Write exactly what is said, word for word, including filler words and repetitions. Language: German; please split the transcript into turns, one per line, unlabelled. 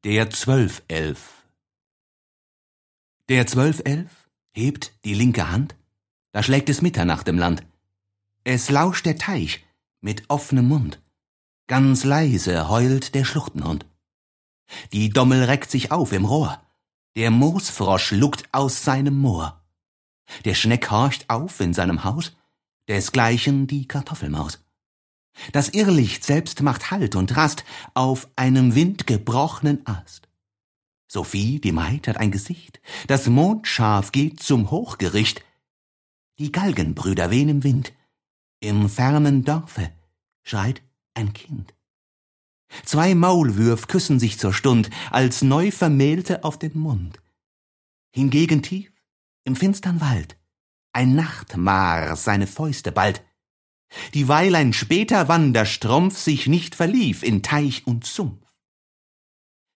Der Zwölfelf. Der Zwölfelf hebt die linke Hand, da schlägt es Mitternacht im Land. Es lauscht der Teich mit offnem Mund, ganz leise heult der Schluchtenhund. Die Dommel reckt sich auf im Rohr, der Moosfrosch luckt aus seinem Moor. Der Schneck horcht auf in seinem Haus, desgleichen die Kartoffelmaus. Das Irrlicht selbst macht Halt und Rast auf einem windgebrochnen Ast. Sophie, die Maid, hat ein Gesicht, das Mondschaf geht zum Hochgericht. Die Galgenbrüder wehen im Wind, im fernen Dorfe schreit ein Kind. Zwei Maulwürf küssen sich zur Stund, als Neuvermählte auf den Mund. Hingegen tief, im finstern Wald, ein Nachtmar seine Fäuste ballt, dieweil ein später Wanderstrumpf sich nicht verlief in Teich und Sumpf.